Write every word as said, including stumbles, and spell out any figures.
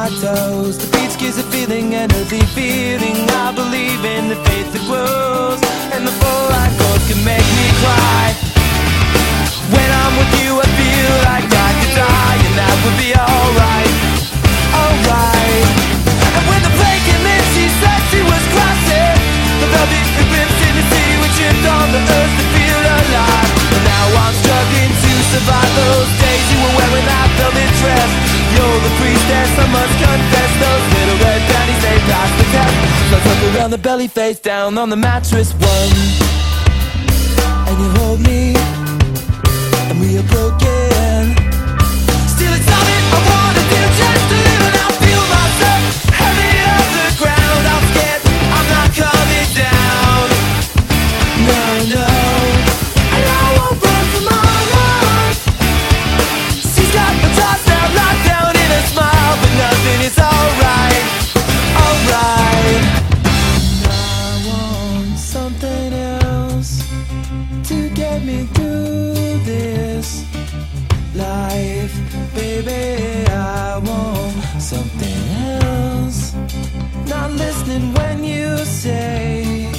my toes. The beach gives a feeling, an earthly feeling. I believe in the faith that grows, and the full life goals can make me cry. When I'm with you I feel like I could die, and that would be alright, alright. And when the plane came in she said she was crossing the velvet ribbons in the city we tripped on the earth to feel alive. And now I'm struggling to survive those days you were wearing that velvet dress. You're the priestess, I must confess, those little red panties, they passed the test. So I tuck around the belly, face down on the mattress one, and you hold me, and we are broken. Still it's all that I wanna do, just to live and I'll feel myself heavy off the ground. I'm scared, I'm not coming down. No, no, and I won't run from my heart. She's got the toss down, locked down in a smile, but nothing is alright, alright. I want something else to get me through this life, baby. I want something else. Not listening when you say